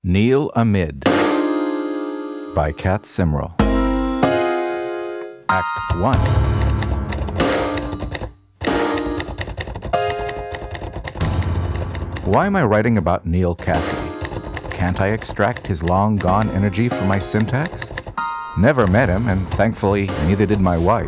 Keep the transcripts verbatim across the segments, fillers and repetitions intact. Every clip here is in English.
Neil Amid by Kat Simrel. Act one. Why am I writing about Neil Cassidy? Can't I extract his long-gone energy from my syntax? Never met him, and thankfully, neither did my wife.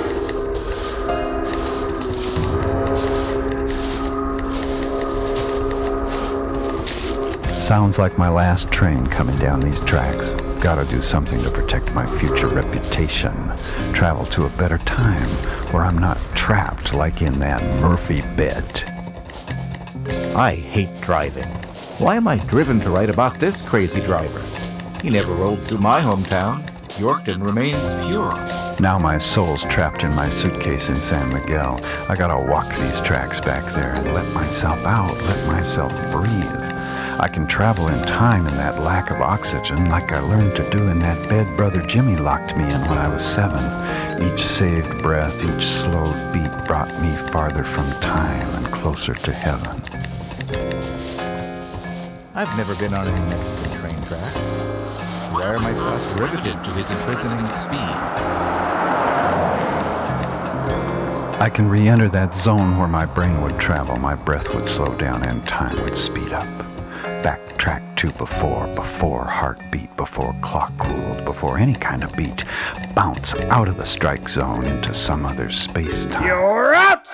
Sounds like my last train coming down these tracks. Gotta do something to protect my future reputation. Travel to a better time where I'm not trapped like in that Murphy bed. I hate driving. Why am I driven to write about this crazy driver? He never rolled through my hometown. Yorkton remains pure. Now my soul's trapped in my suitcase in San Miguel. I gotta walk these tracks back there and let myself out, let myself breathe. I can travel in time in that lack of oxygen like I learned to do in that bed Brother Jimmy locked me in when I was seven. Each saved breath, each slowed beat brought me farther from time and closer to heaven. I've never been on any Mexican train track. Where am I thus riveted to his imprisoning speed? I can re-enter that zone where my brain would travel, my breath would slow down, and time would speed up. Backtrack to before, before heartbeat, before clock cooled, before any kind of beat. Bounce out of the strike zone into some other space-time. You're out!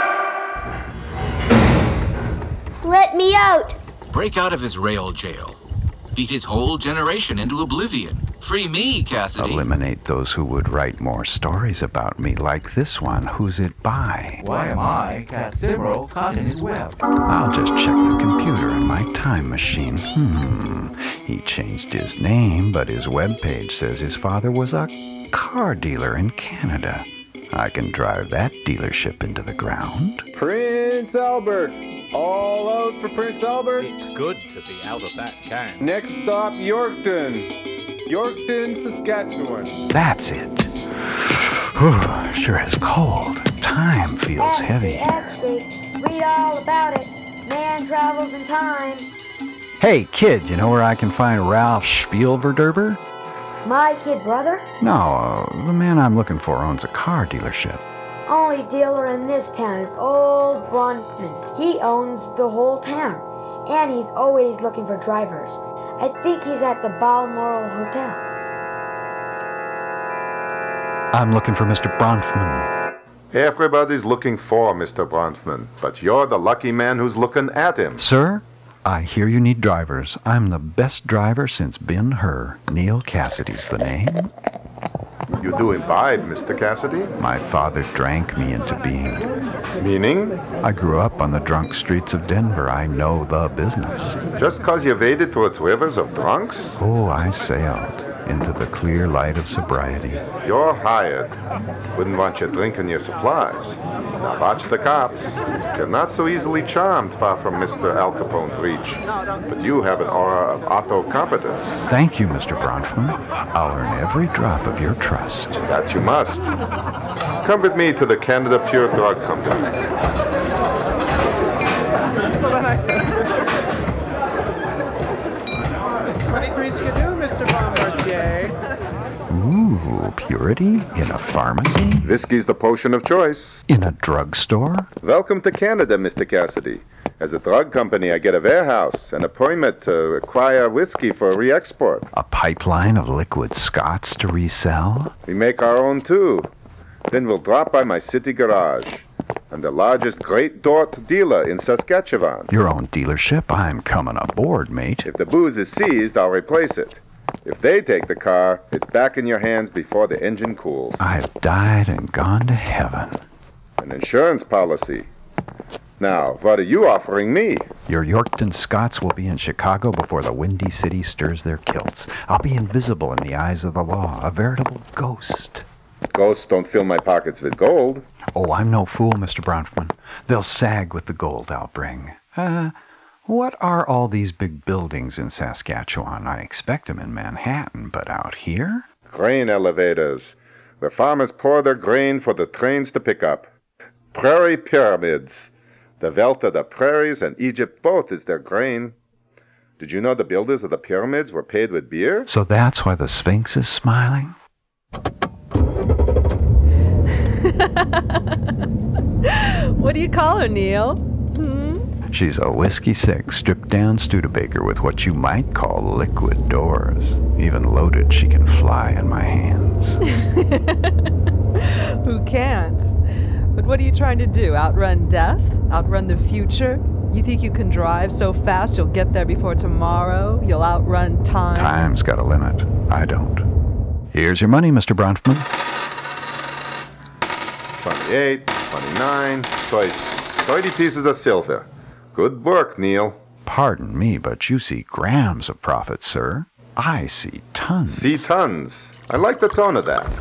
Let me out! Break out of his rail jail. Beat his whole generation into oblivion. Free me, Cassidy. Eliminate those who would write more stories about me, like this one. Who's it by? Why am I, Kat Simrel, caught in his web? I'll just check the computer in my time machine. Hmm. He changed his name, but his webpage says his father was a car dealer in Canada. I can drive that dealership into the ground. Prince Albert! All out for Prince Albert? It's good to be out of that can. Next stop, Yorkton. Yorkton, Saskatchewan. That's it. Whew, sure is cold. Time feels heavy. Actually, read all about it. Man travels in time. Hey, kid, you know where I can find Ralph Spielverderber? My kid brother? No, uh, the man I'm looking for owns a car dealership. Only dealer in this town is old Bronfman. He owns the whole town, and he's always looking for drivers. I think he's at the Balmoral Hotel. I'm looking for Mister Bronfman. Everybody's looking for Mister Bronfman, but you're the lucky man who's looking at him. Sir, I hear you need drivers. I'm the best driver since Ben-Hur. Neil Cassidy's the name. You do imbibe, Mister Cassidy? My father drank me into being. Meaning? I grew up on the drunk streets of Denver. I know the business. Just 'cause you waded through its rivers of drunks? Oh, I sailed into the clear light of sobriety. You're hired. Wouldn't want you drinking your supplies. Now watch the cops. They're not so easily charmed far from Mister Al Capone's reach. But you have an aura of auto competence. Thank you, Mister Bronfman. I'll earn every drop of your trust. That you must. Come with me to the Canada Pure Drug Company. twenty-three Skidoo, Mister Bombardier. Ooh, purity in a pharmacy? Whiskey's the potion of choice. In a drugstore? Welcome to Canada, Mister Cassidy. As a drug company, I get a warehouse, an appointment to acquire whiskey for re-export. A pipeline of liquid Scots to resell? We make our own, too. Then we'll drop by my city garage. I'm the largest Great Dort dealer in Saskatchewan. Your own dealership? I'm coming aboard, mate. If the booze is seized, I'll replace it. If they take the car, it's back in your hands before the engine cools. I've died and gone to heaven. An insurance policy. Now, what are you offering me? Your Yorkton Scots will be in Chicago before the Windy City stirs their kilts. I'll be invisible in the eyes of the law, a veritable ghost. Ghosts don't fill my pockets with gold. Oh, I'm no fool, Mister Bronfman. They'll sag with the gold I'll bring. Uh, what are all these big buildings in Saskatchewan? I expect them in Manhattan, but out here? Grain elevators, where farmers pour their grain for the trains to pick up. Prairie pyramids. The wealth of the prairies and Egypt both is their grain. Did you know the builders of the pyramids were paid with beer? So that's why the Sphinx is smiling? What do you call her, Neil? Hmm? She's a whiskey six, stripped down Studebaker with what you might call liquid doors. Even loaded, she can fly in my hands. Who can't? But what are you trying to do? Outrun death? Outrun the future? You think you can drive so fast you'll get there before tomorrow? You'll outrun time? Time's got a limit. I don't. Here's your money, Mister Bronfman. twenty-eight, twenty-nine, thirty. thirty pieces of silver. Good work, Neil. Pardon me, but you see grams of profit, sir. I see tons. See tons. I like the tone of that.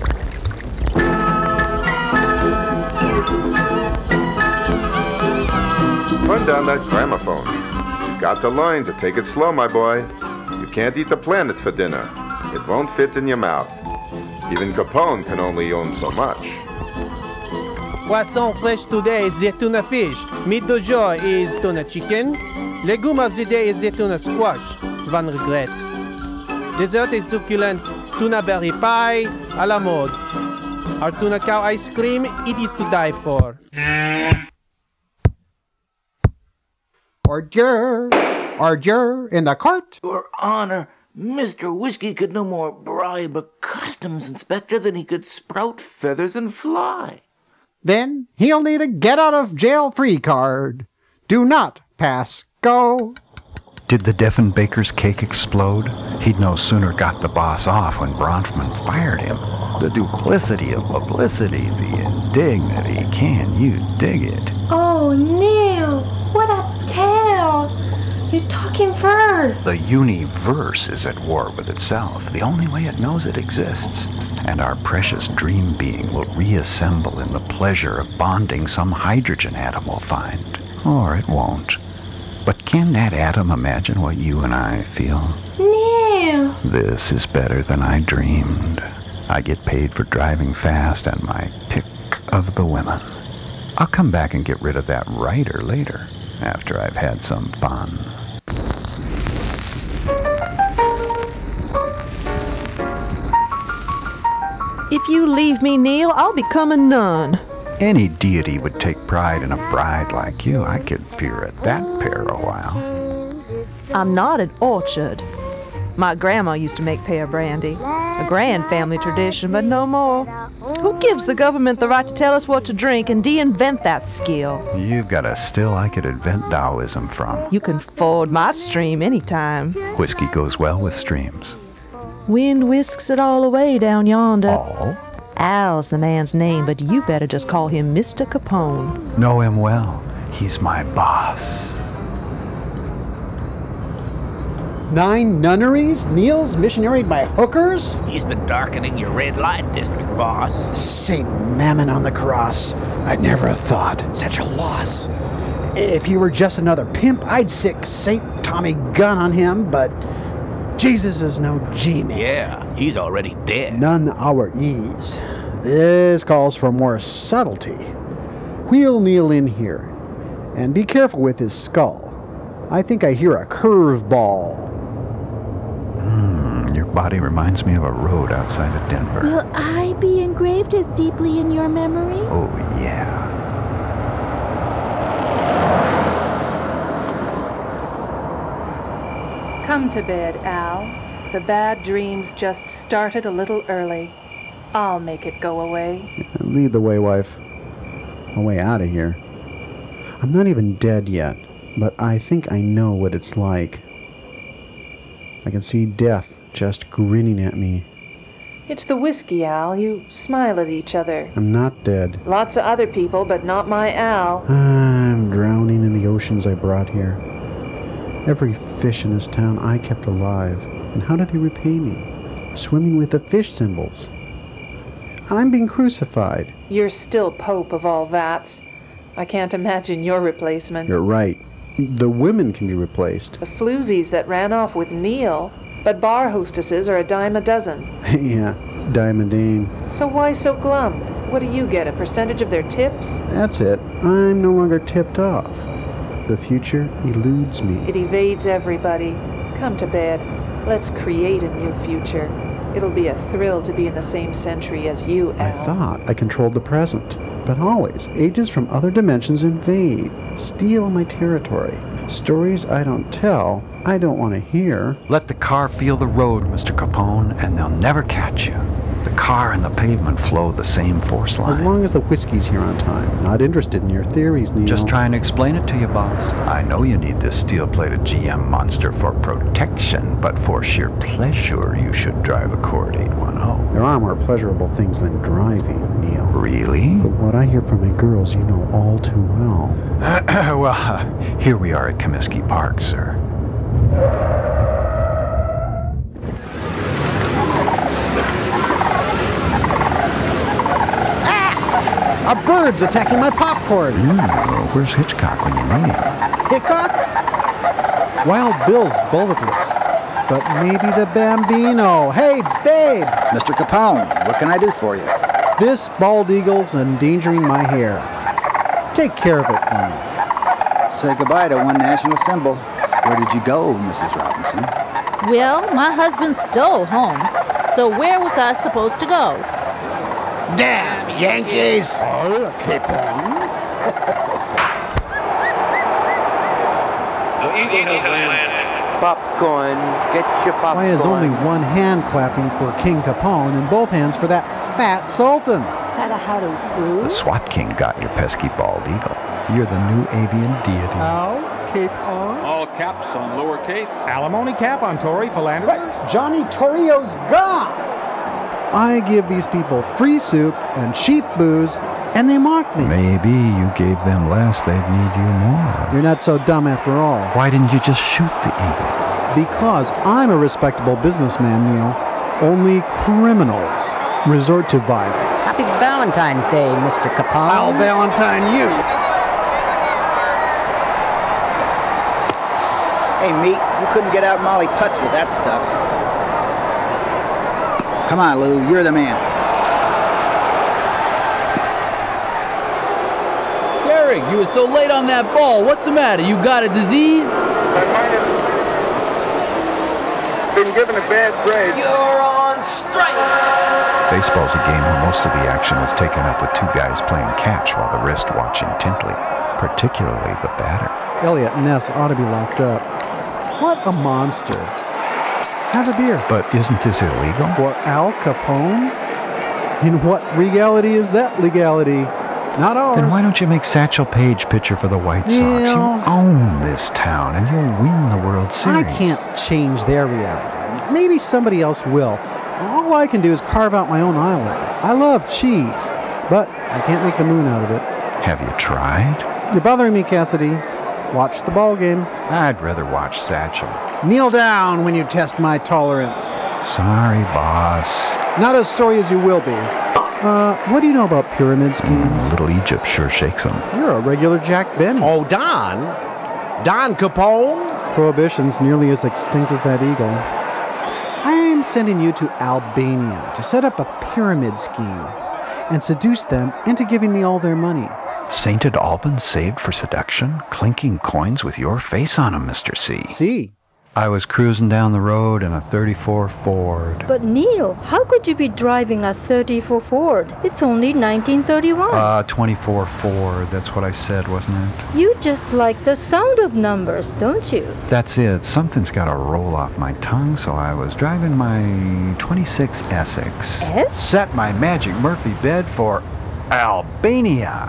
Turn down that gramophone. You got to learn to take it slow, my boy. You can't eat the planet for dinner. It won't fit in your mouth. Even Capone can only own so much. Poisson fresh today is the tuna fish. Meat du jour is tuna chicken. Legume of the day is the tuna squash. Van regret. Dessert is succulent tuna berry pie à la mode. Our tuna cow ice cream, it is to die for. Order, order in the cart. Your Honor, Mister Whiskey could no more bribe a customs inspector than he could sprout feathers and fly. Then he'll need a get-out-of-jail-free card. Do not pass go. Did the Diefenbaker's cake explode? He'd no sooner got the boss off when Bronfman fired him. The duplicity of publicity, the indignity, can you dig it? Oh, Neil, what a tale! You talking first. The universe is at war with itself, the only way it knows it exists. And our precious dream being will reassemble in the pleasure of bonding some hydrogen atom we'll find. Or it won't. But can that atom imagine what you and I feel? Neil! This is better than I dreamed. I get paid for driving fast and my pick of the women. I'll come back and get rid of that writer later, after I've had some fun. If you leave me, Neil, I'll become a nun. Any deity would take pride in a bride like you. I could peer at that pair a while. I'm not an orchard. My grandma used to make pear brandy. A grand family tradition, but no more. Who gives the government the right to tell us what to drink and de-invent that skill? You've got a still I could invent Taoism from. You can ford my stream anytime. Whiskey goes well with streams. Wind whisks it all away down yonder. All? Al's the man's name, but you better just call him Mister Capone. Know him well. He's my boss. Nine nunneries? Neil's missionaried by hookers? He's been darkening your red light district, boss. Saint Mammon on the cross. I'd never have thought. Such a loss. If he were just another pimp, I'd sick Saint Tommy gun on him, but Jesus is no genie. Yeah, he's already dead. None our ease. This calls for more subtlety. Wheel Neil in here, and be careful with his skull. I think I hear a curveball. Hmm, your body reminds me of a road outside of Denver. Will I be engraved as deeply in your memory? Oh, yeah. Come to bed, Al. The bad dreams just started a little early. I'll make it go away. Lead the way, wife. A way out of here. I'm not even dead yet, but I think I know what it's like. I can see death just grinning at me. It's the whiskey, Al. You smile at each other. I'm not dead. Lots of other people, but not my Al. I'm drowning in the oceans I brought here. Every fish in this town I kept alive. And how do they repay me? Swimming with the fish symbols. I'm being crucified. You're still Pope of all vats. I can't imagine your replacement. You're right. The women can be replaced. The floozies that ran off with Neil. But bar hostesses are a dime a dozen. Yeah, dime a dame. So why so glum? What do you get, a percentage of their tips? That's it. I'm no longer tipped off. The future eludes me. It evades everybody. Come to bed. Let's create a new future. It'll be a thrill to be in the same century as you, Al. I thought I controlled the present, but always, ages from other dimensions invade, steal my territory. Stories I don't tell, I don't want to hear. Let the car feel the road, Mister Capone, and they'll never catch you. The car and the pavement flow the same force line. As long as the whiskey's here on time. Not interested in your theories, Neil. Just trying to explain it to you, boss. I know you need this steel-plated G M monster for protection, but for sheer pleasure, you should drive a Cord eight one zero. There are more pleasurable things than driving, Neil. Really? From what I hear from my girls, you know all too well. Well, uh, here we are at Comiskey Park, sir. A bird's attacking my popcorn. Mm, where's Hitchcock when you need him? Hickok? Wild Bill's bulletless. But maybe the Bambino. Hey, babe! Mister Capone, what can I do for you? This bald eagle's endangering my hair. Take care of it for me. Say goodbye to one national symbol. Where did you go, Missus Robinson? Well, my husband stole home. So where was I supposed to go? Damn Yankees! Oh, keep on. The Eagle has landed. Popcorn, get your popcorn. Why is only one hand clapping for King Capone and both hands for that fat sultan? The SWAT King got your pesky bald eagle. You're the new avian deity. Al, keep on. All caps on lowercase. Alimony cap on Tory philanderer. What? Johnny Torrio's gone! I give these people free soup and cheap booze, and they mock me. Maybe you gave them less, they'd need you more. You're not so dumb after all. Why didn't you just shoot the eagle? Because I'm a respectable businessman, Neil. Only criminals resort to violence. Happy Valentine's Day, Mister Capone. I'll Valentine you. Hey, meat, you couldn't get out Molly Putz with that stuff. Come on, Lou, you're the man. Derek, you were so late on that ball. What's the matter? You got a disease? I might have been given a bad grade. You're on strike! Baseball's a game where most of the action is taken up with two guys playing catch while the rest watch intently, particularly the batter. Elliot Ness ought to be locked up. What a monster. Have a beer. But isn't this illegal? For Al Capone? In what regality is that legality? Not ours. Then why don't you make Satchel Paige pitcher for the White Sox? Neil. You own this town, and you'll win the World Series. I can't change their reality. Maybe somebody else will. All I can do is carve out my own island. I love cheese, but I can't make the moon out of it. Have you tried? You're bothering me, Cassidy. Watch the ball game. I'd rather watch Satchel. Kneel down when you test my tolerance. Sorry, boss. Not as sorry as you will be. Uh, what do you know about pyramid schemes? Mm, Little Egypt sure shakes them. You're a regular Jack Benny. Oh, Don? Don Capone? Prohibition's nearly as extinct as that eagle. I'm sending you to Albania to set up a pyramid scheme and seduce them into giving me all their money. Sainted Alban saved for seduction, clinking coins with your face on 'em, Mister C. C? I was cruising down the road in a thirty-four Ford. But Neil, how could you be driving a thirty-four Ford? It's only nineteen thirty-one. Uh, twenty-four Ford, that's what I said, wasn't it? You just like the sound of numbers, don't you? That's it. Something's got to roll off my tongue, so I was driving my twenty-six Essex. S? Set my magic Murphy bed for Albania.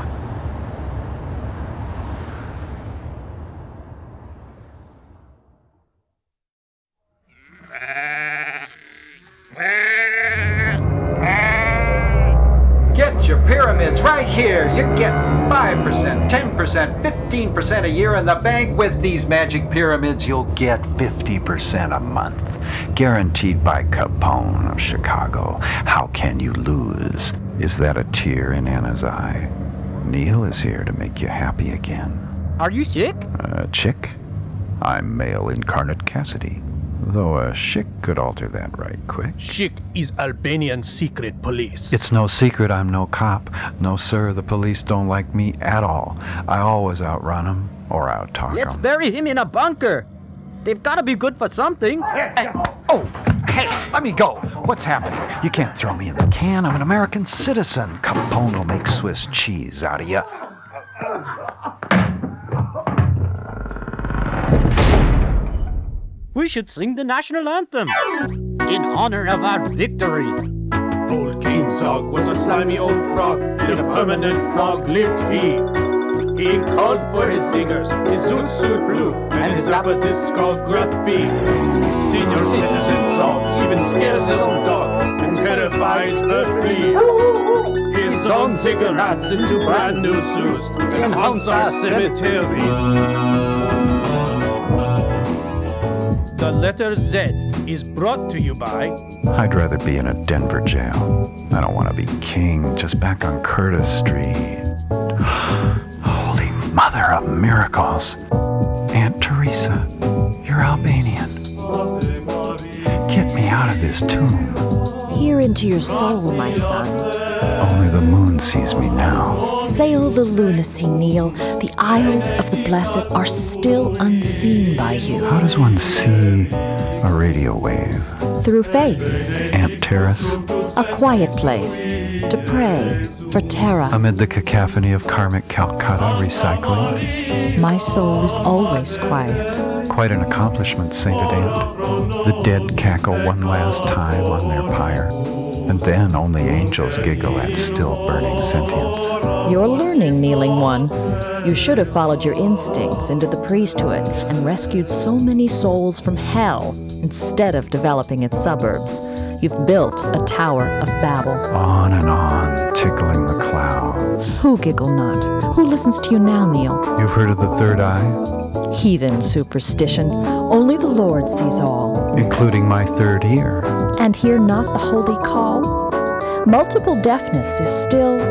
Get your pyramids right here. You get five percent, ten percent, fifteen percent a year in the bank. With these magic pyramids, you'll get fifty percent a month. Guaranteed by Capone of Chicago. How can you lose? Is that a tear in Anna's eye? Neil is here to make you happy again. Are you sick? Uh, chick? I'm male incarnate Cassidy. though a Schick could alter that right quick. Schick is Albanian secret police. It's no secret I'm no cop. No, sir, the police don't like me at all. I always outrun them or out-talk 'em. Let's bury him in a bunker. They've got to be good for something. Hey, oh, hey, let me go. What's happening? You can't throw me in the can. I'm an American citizen. Capone will make Swiss cheese out of you. We should sing the national anthem in honor of our victory. Old King Zog was a slimy old frog. In a permanent fog lived he. He called for his singers, his zoot suit blue, and his upper discography. Senior citizen Zog even scares his own dog and terrifies her fleas. His own cigarettes into brand new suits and haunts our cemeteries. The letter Z is brought to you by... I'd rather be in a Denver jail. I don't want to be king, just back on Curtis Street. Holy Mother of Miracles. Aunt Teresa, you're Albanian. Get me out of this tomb. Peer into your soul, my son. Only the moon sees me now. Sail the lunacy, Neil. The Isles of the Blessed are still unseen by you. How does one see a radio wave? Through faith. Aunt Terrace? A quiet place to pray for Terra. Amid the cacophony of karmic Calcutta recycling? My soul is always quiet. Quite an accomplishment, sainted aunt. The dead cackle one last time on their pyre, and then only angels giggle at still burning sentience. You're learning, kneeling one. You should have followed your instincts into the priesthood and rescued so many souls from hell instead of developing its suburbs. You've built a Tower of Babel. On and on, tickling the clouds. Who giggle not? Who listens to you now, Neil? You've heard of the third eye? Heathen superstition. Only the Lord sees all. Including my third ear. And hear not the holy call? Multiple deafness is still...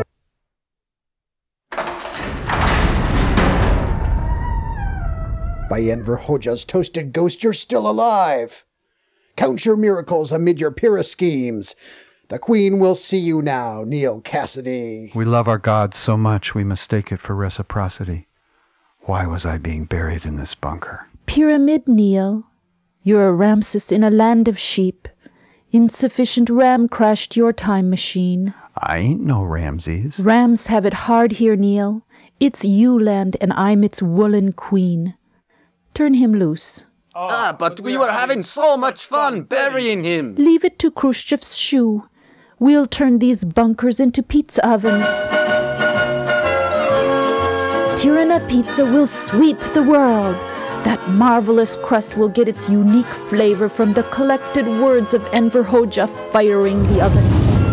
By Enver Hoxha's toasted ghost, you're still alive. Count your miracles amid your pyrrha schemes. The Queen will see you now, Neil Cassidy. We love our God so much we mistake it for reciprocity. Why was I being buried in this bunker? Pyramid, Neil. You're a Ramses in a land of sheep. Insufficient ram crashed your time machine. I ain't no Ramses. Rams have it hard here, Neil. It's you land and I'm its woolen queen. Turn him loose. Ah, but we were having so much fun burying him. Leave it to Khrushchev's shoe. We'll turn these bunkers into pizza ovens. Tirana Pizza will sweep the world. That marvelous crust will get its unique flavor from the collected words of Enver Hoxha firing the oven.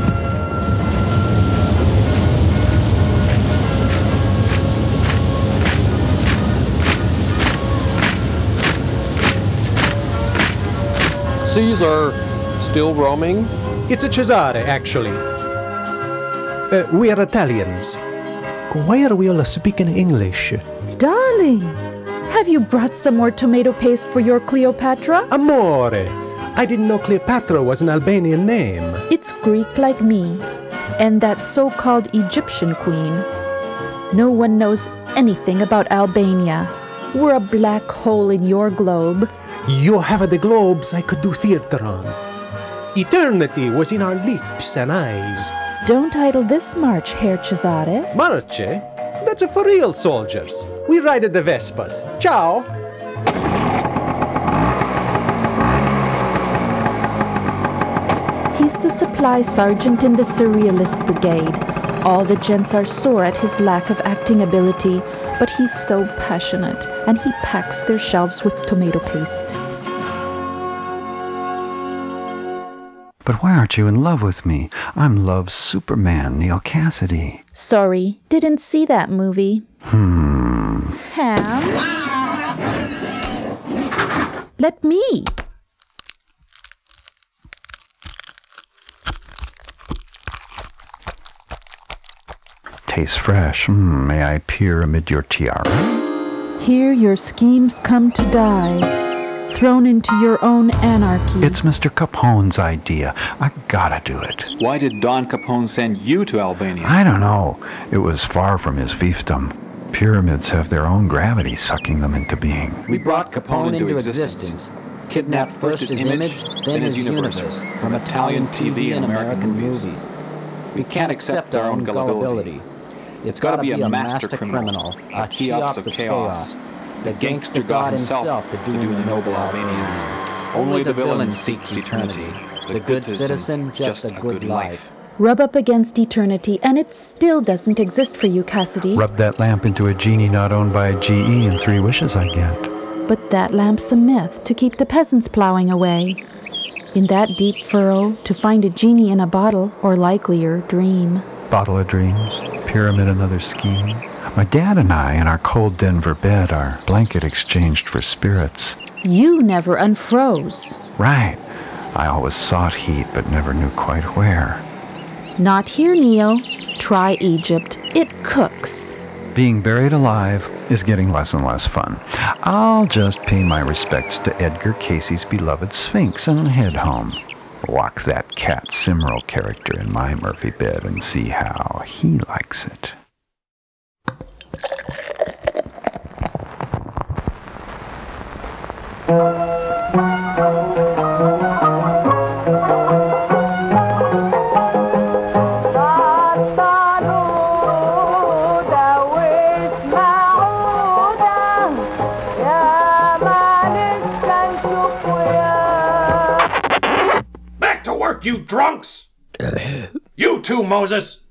Caesar, still roaming? It's a Cesare, actually. Uh, we are Italians. Why are we all speaking English? Darling, have you brought some more tomato paste for your Cleopatra? Amore! I didn't know Cleopatra was an Albanian name. It's Greek like me, and that so-called Egyptian queen. No one knows anything about Albania. We're a black hole in your globe. You have the globes I could do theater on. Eternity was in our lips and eyes. Don't idle this march, Herr Cesare. Marche? That's for real soldiers. We ride at the Vespas. Ciao! He's the supply sergeant in the Surrealist Brigade. All the gents are sore at his lack of acting ability, but he's so passionate, and he packs their shelves with tomato paste. But why aren't you in love with me? I'm Love's Superman, Neil Cassidy. Sorry, didn't see that movie. Hmm. Ham? Let me. Tastes fresh. Mm, may I peer amid your tiara? Here your schemes come to die. thrown into your own anarchy. It's Mister Capone's idea. I gotta do it. Why did Don Capone send you to Albania? I don't know. It was far from his fiefdom. Pyramids have their own gravity sucking them into being. We brought Capone into existence. Kidnapped first his image, then his universe, from Italian T V and American movies. We can't accept our own gullibility. It's got to be a master criminal, a Cheops of chaos, the gangster god himself to do the noble Albanians. Only the villain seeks eternity, the good citizen just a good life. Rub up against eternity, and it still doesn't exist for you, Cassidy. Rub that lamp into a genie not owned by a G E and three wishes I get. But that lamp's a myth to keep the peasants plowing away. In that deep furrow, to find a genie in a bottle, or likelier, dream. Bottle of dreams, pyramid another scheme. My dad and I, in our cold Denver bed, our blanket exchanged for spirits. You never unfroze. Right. I always sought heat, but never knew quite where. Not here, Neo. Try Egypt. It cooks. Being buried alive is getting less and less fun. I'll just pay my respects to Edgar Casey's beloved Sphinx and head home. Walk that Cat Simrel character in my Murphy bed and see how he likes it. You drunks! You too, Moses!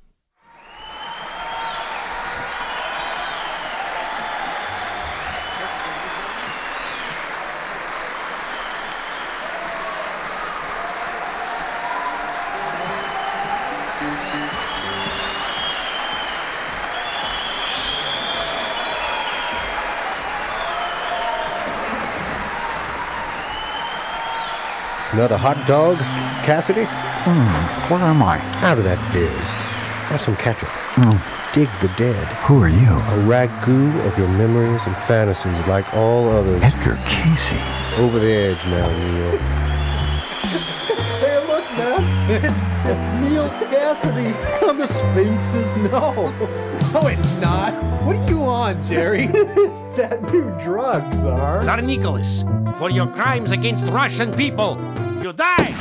Another hot dog, Cassidy? Hmm, where am I? Out of that biz. Have some ketchup. Mm. Dig the dead. Who are you? A ragu of your memories and fantasies like all others. Edgar Casey. Over the edge now, Neil. Hey, look, man. It's, it's Neil Cassidy on the Sphinx's nose. No, it's not. What are you on, Jerry? It's that new drug, Czar. Tsar Nicholas, for your crimes against Russian people, you die!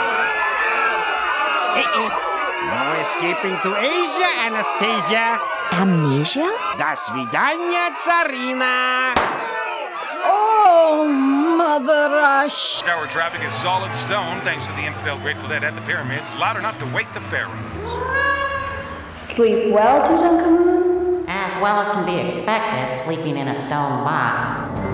No escaping to Asia, Anastasia. Amnesia? До свидания, Tsarina. Oh, Mother Rush. Our traffic is solid stone thanks to the infidel Grateful Dead at the pyramids, loud enough to wake the pharaohs. Sleep well, Tutankhamun? As well as can be expected, sleeping in a stone box.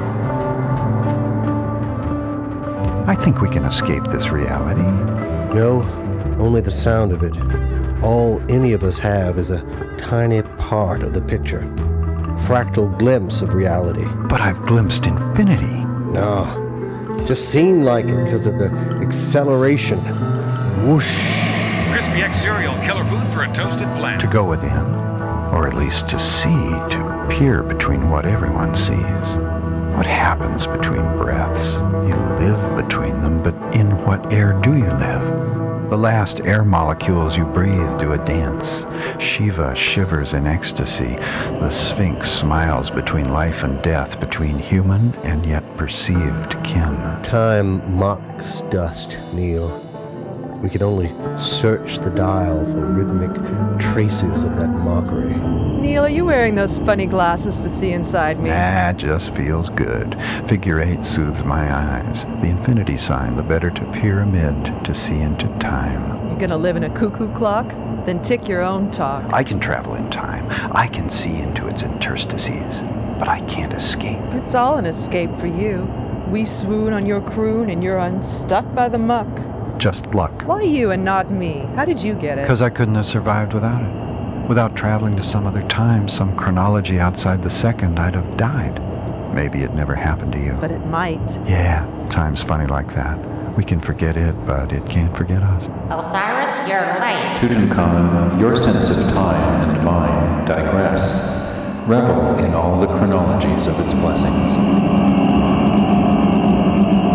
I think we can escape this reality. No, only the sound of it. All any of us have is a tiny part of the picture. Fractal glimpse of reality. But I've glimpsed infinity. No, just seemed like it because of the acceleration. Whoosh. Crispy X cereal, killer food for a toasted planet. To go within, or at least to see, to peer between what everyone sees. What happens between breaths? You live between them, but in what air do you live? The last air molecules you breathe do a dance. Shiva shivers in ecstasy. The Sphinx smiles between life and death, between human and yet perceived kin. Time mocks dust, Neil. We can only search the dial for rhythmic traces of that mockery. Neil, are you wearing those funny glasses to see inside me? Nah, just feels good. Figure eight soothes my eyes. The infinity sign, the better to pyramid, to see into time. You gonna live in a cuckoo clock? Then tick your own talk. I can travel in time. I can see into its interstices. But I can't escape. It's all an escape for you. We swoon on your croon and you're unstuck by the muck. Just luck. Why you and not me? How did you get it? Because I couldn't have survived without it. Without traveling to some other time, some chronology outside the second, I'd have died. Maybe it never happened to you. But it might. Yeah, time's funny like that. We can forget it, but it can't forget us. Osiris, you're late. Tutankhamun, your sense of time and mine digress. Revel in all the chronologies of its blessings.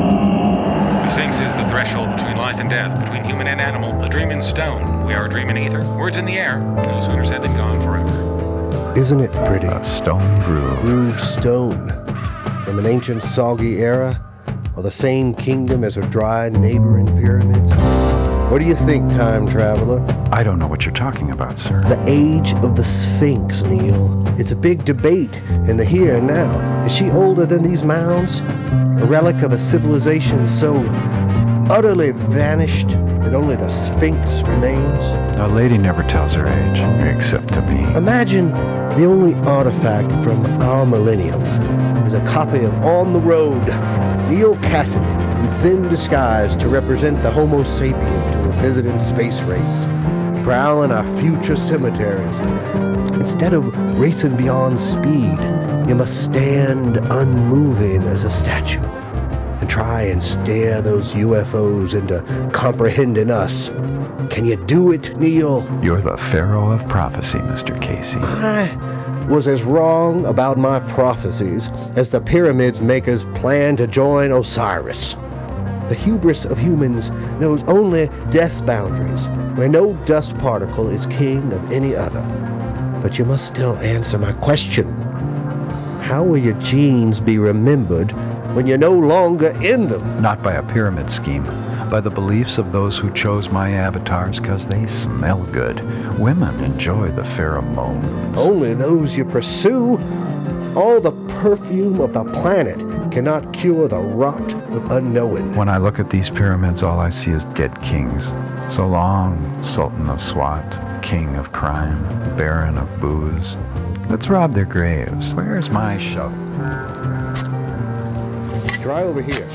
threshold between life and death, between human and animal, a dream in stone. We are a dream in ether. Words in the air. No sooner said than gone forever. Isn't it pretty? A stone groove. Groove stone. From an ancient soggy era, or the same kingdom as her dry neighboring pyramids? What do you think, time traveler? I don't know what you're talking about, sir. The age of the Sphinx, Neil. It's a big debate in the here and now. Is she older than these mounds? A relic of a civilization so utterly vanished that only the Sphinx remains? A lady never tells her age, except to me. Imagine the only artifact from our millennium is a copy of On the Road, Neil Cassidy, in thin disguise to represent the Homo sapien to a visiting space race, prowling our future cemeteries. Instead of racing beyond speed, you must stand unmoving as a statue and try and stare those U F Os into comprehending us. Can you do it, Neil? You're the pharaoh of prophecy, Mister Casey. I was as wrong about my prophecies as the pyramids makers plan to join Osiris. The hubris of humans knows only death's boundaries, where no dust particle is king of any other. But you must still answer my question. How will your genes be remembered when you're no longer in them? Not by a pyramid scheme, by the beliefs of those who chose my avatars because they smell good. Women enjoy the pheromones. Only those you pursue. All the perfume of the planet cannot cure the rot of unknowing. When I look at these pyramids, all I see is dead kings. So long, Sultan of Swat, king of crime, baron of booze. Let's rob their graves. Where's my shovel? Try over here.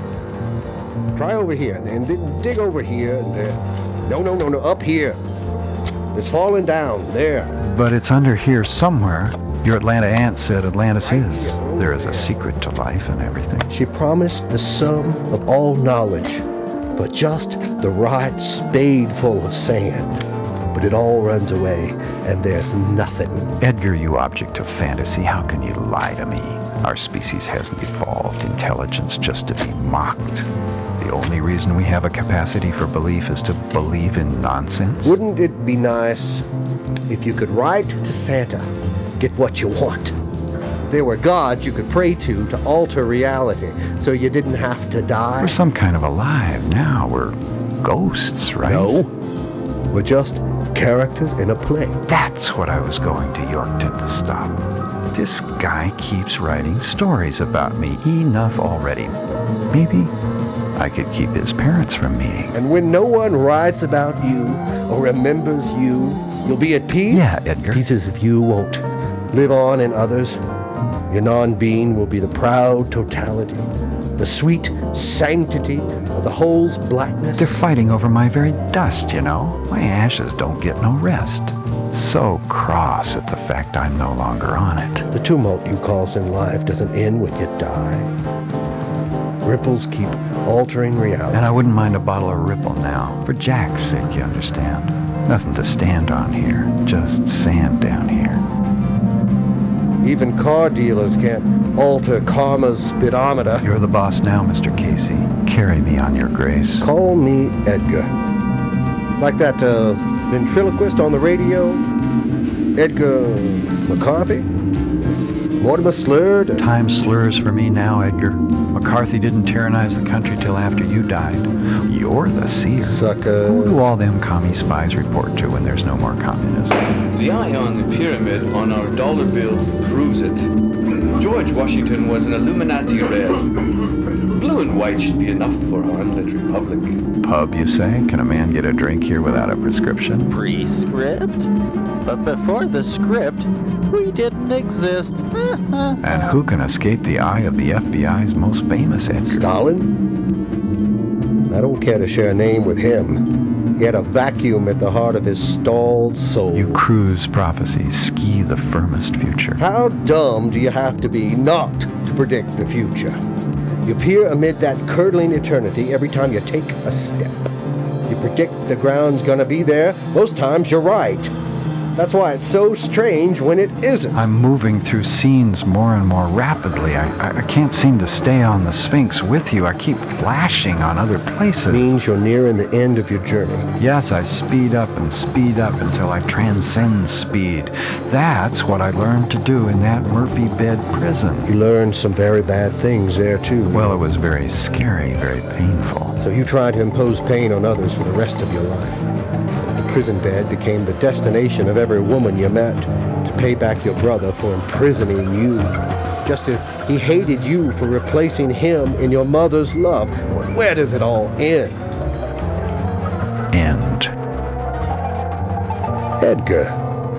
Try over here, and then dig, dig over here, and then... No, no, no, no, up here. It's falling down, there. But it's under here somewhere. Your Atlanta aunt said Atlantis is. There is a secret to life and everything. She promised the sum of all knowledge, but just the right spadeful of sand. But it all runs away, and there's nothing. Edgar, you object of fantasy, how can you lie to me? Our species hasn't evolved intelligence just to be mocked. The only reason we have a capacity for belief is to believe in nonsense. Wouldn't it be nice if you could write to Santa, get what you want? If there were gods you could pray to to alter reality so you didn't have to die? We're some kind of alive now. We're ghosts, right? No. We're just characters in a play. That's what I was going to Yorkton to stop. This guy keeps writing stories about me. Enough already. Maybe I could keep his parents from meeting. And when no one writes about you or remembers you, you'll be at peace? Yeah, Edgar. Peace as if you won't live on in others. Your non-being will be the proud totality, the sweet sanctity of the whole's blackness. They're fighting over my very dust, you know. My ashes don't get no rest. So cross at the fact I'm no longer on it. The tumult you caused in life doesn't end when you die. Ripples keep altering reality. And I wouldn't mind a bottle of Ripple now. For Jack's sake, you understand. Nothing to stand on here. Just sand down here. Even car dealers can't alter karma's speedometer. You're the boss now, Mister Casey. Carry me on your grace. Call me Edgar. Like that uh, ventriloquist on the radio? Edgar McCarthy? Mortimer slurred? Time slurs for me now, Edgar. McCarthy didn't tyrannize the country till after you died. You're the seer. Suckers. Who do all them commie spies report to when there's no more communism? The eye on the pyramid on our dollar bill proves it. George Washington was an Illuminati red. Blue and white should be enough for our unlit republic. Pub, you say? Can a man get a drink here without a prescription? Pre-script? But before the script, we didn't exist. And who can escape the eye of the F B I's most famous Edgar? Stalin? I don't care to share a name with him. He had a vacuum at the heart of his stalled soul. You cruise prophecies, ski the firmest future. How dumb do you have to be not to predict the future? You peer amid that curdling eternity every time you take a step. You predict the ground's gonna be there. Most times you're right. That's why it's so strange when it isn't. I'm moving through scenes more and more rapidly. I, I, I can't seem to stay on the Sphinx with you. I keep flashing on other places. Means you're nearing the end of your journey. Yes, I speed up and speed up until I transcend speed. That's what I learned to do in that Murphy bed prison. You learned some very bad things there, too. Well, it was very scary, very painful. So you tried to impose pain on others for the rest of your life. The prison bed became the destination of every woman you met to pay back your brother for imprisoning you. Just as he hated you for replacing him in your mother's love. Where does it all end? End. Edgar.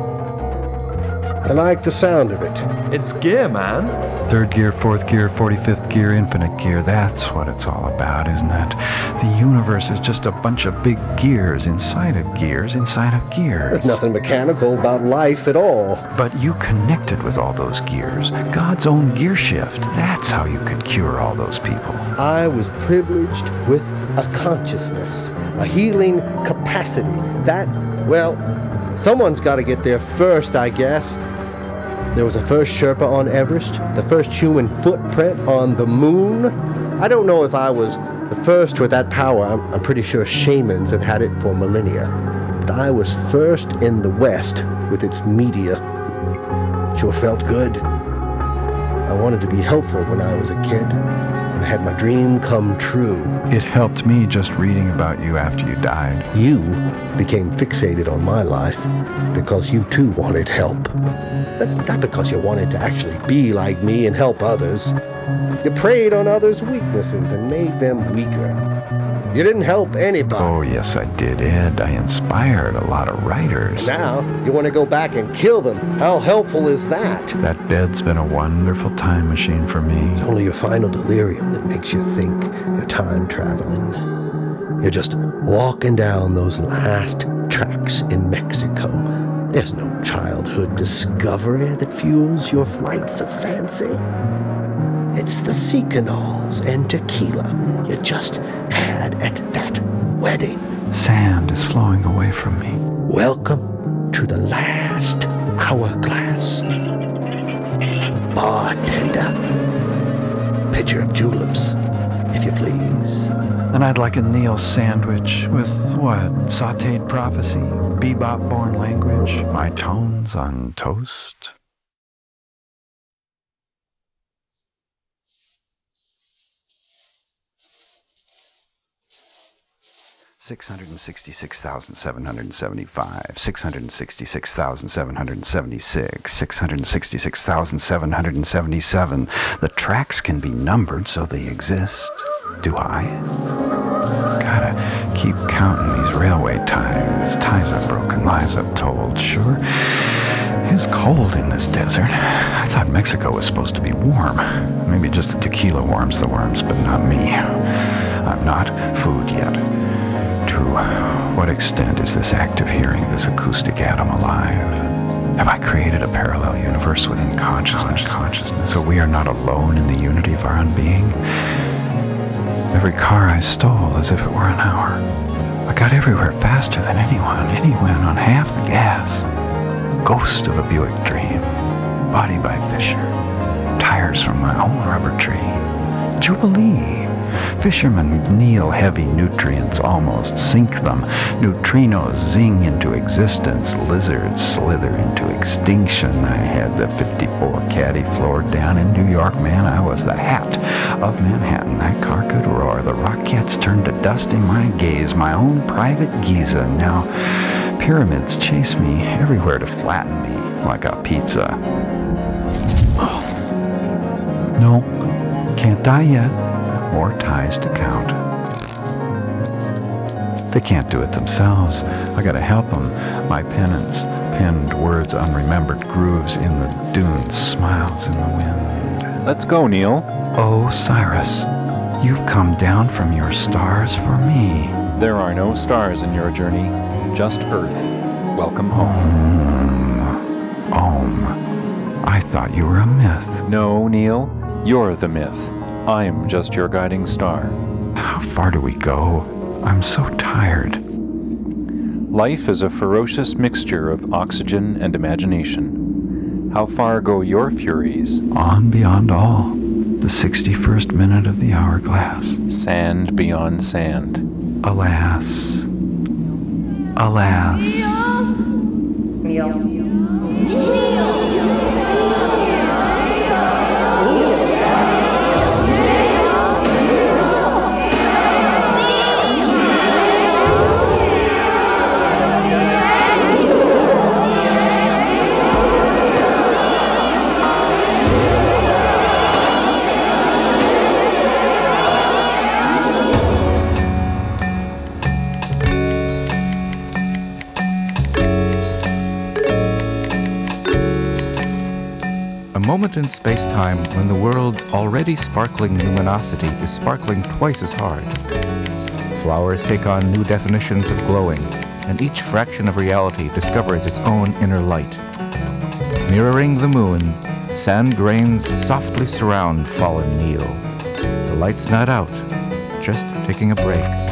I like the sound of it. It's gear, man. Third gear, fourth gear, forty-fifth gear, infinite gear. That's what it's all about, isn't it? The universe is just a bunch of big gears inside of gears inside of gears. There's nothing mechanical about life at all. But you connected with all those gears. God's own gear shift. That's how you could cure all those people. I was privileged with a consciousness, a healing capacity. That, well, someone's got to get there first, I guess. There was a first Sherpa on Everest, the first human footprint on the moon. I don't know if I was the first with that power. I'm, I'm pretty sure shamans have had it for millennia. But I was first in the West with its media. Sure felt good. I wanted to be helpful when I was a kid, and I had my dream come true. It helped me just reading about you after you died. You became fixated on my life because you too wanted help. But not because you wanted to actually be like me and help others. You preyed on others' weaknesses and made them weaker. You didn't help anybody. Oh, yes, I did, Ed. I inspired a lot of writers. Now, you want to go back and kill them. How helpful is that? That bed's been a wonderful time machine for me. It's only your final delirium that makes you think you're time traveling. You're just walking down those last tracks in Mexico. There's no childhood discovery that fuels your flights of fancy. It's the Seacanols and tequila you just had at that wedding. Sand is flowing away from me. Welcome to the last hourglass. Bartender, pitcher of juleps, if you please. And I'd like a Neil sandwich with what? Sautéed prophecy, bebop-born language, my tones on toast. six hundred sixty-six thousand seven hundred seventy-five, six hundred sixty-six thousand seven hundred seventy-six, six hundred sixty-six thousand seven hundred seventy-seven. The tracks can be numbered so they exist. Do I? Gotta keep counting these railway ties. Ties I've broken, lies I've told. Sure, it's cold in this desert. I thought Mexico was supposed to be warm. Maybe just the tequila warms the worms, but not me. I'm not food yet. To what extent is this active hearing, this acoustic atom alive? Have I created a parallel universe within consciousness? consciousness? So we are not alone in the unity of our unbeing? Every car I stole as if it were an hour. I got everywhere faster than anyone, anyone on half the gas. Ghost of a Buick dream. Body by Fisher. Tires from my own rubber tree. Jubilee. Fishermen kneel heavy nutrients, almost sink them. Neutrinos zing into existence. Lizards slither into extinction. I had the fifty-four caddy floor down in New York, man. I was the hat of Manhattan. That car could roar. The Rockettes turned to dust in my gaze. My own private Giza. Now pyramids chase me everywhere to flatten me like a pizza. No, can't die yet. More ties to count. They can't do it themselves. I gotta help them. My penance, penned words, unremembered grooves in the dunes, smiles in the wind. Let's go, Neil. Oh, Cyrus, you've come down from your stars for me. There are no stars in your journey, just Earth. Welcome home. Om. Om. I thought you were a myth. No, Neil, you're the myth. I'm just your guiding star. How far do we go? I'm so tired. Life is a ferocious mixture of oxygen and imagination. How far go your furies? On beyond all, the sixty-first minute of the hourglass. Sand beyond sand. Alas. Alas. A moment in space-time when the world's already sparkling luminosity is sparkling twice as hard. Flowers take on new definitions of glowing, and each fraction of reality discovers its own inner light. Mirroring the moon, sand grains softly surround fallen Neil. The light's not out, just taking a break.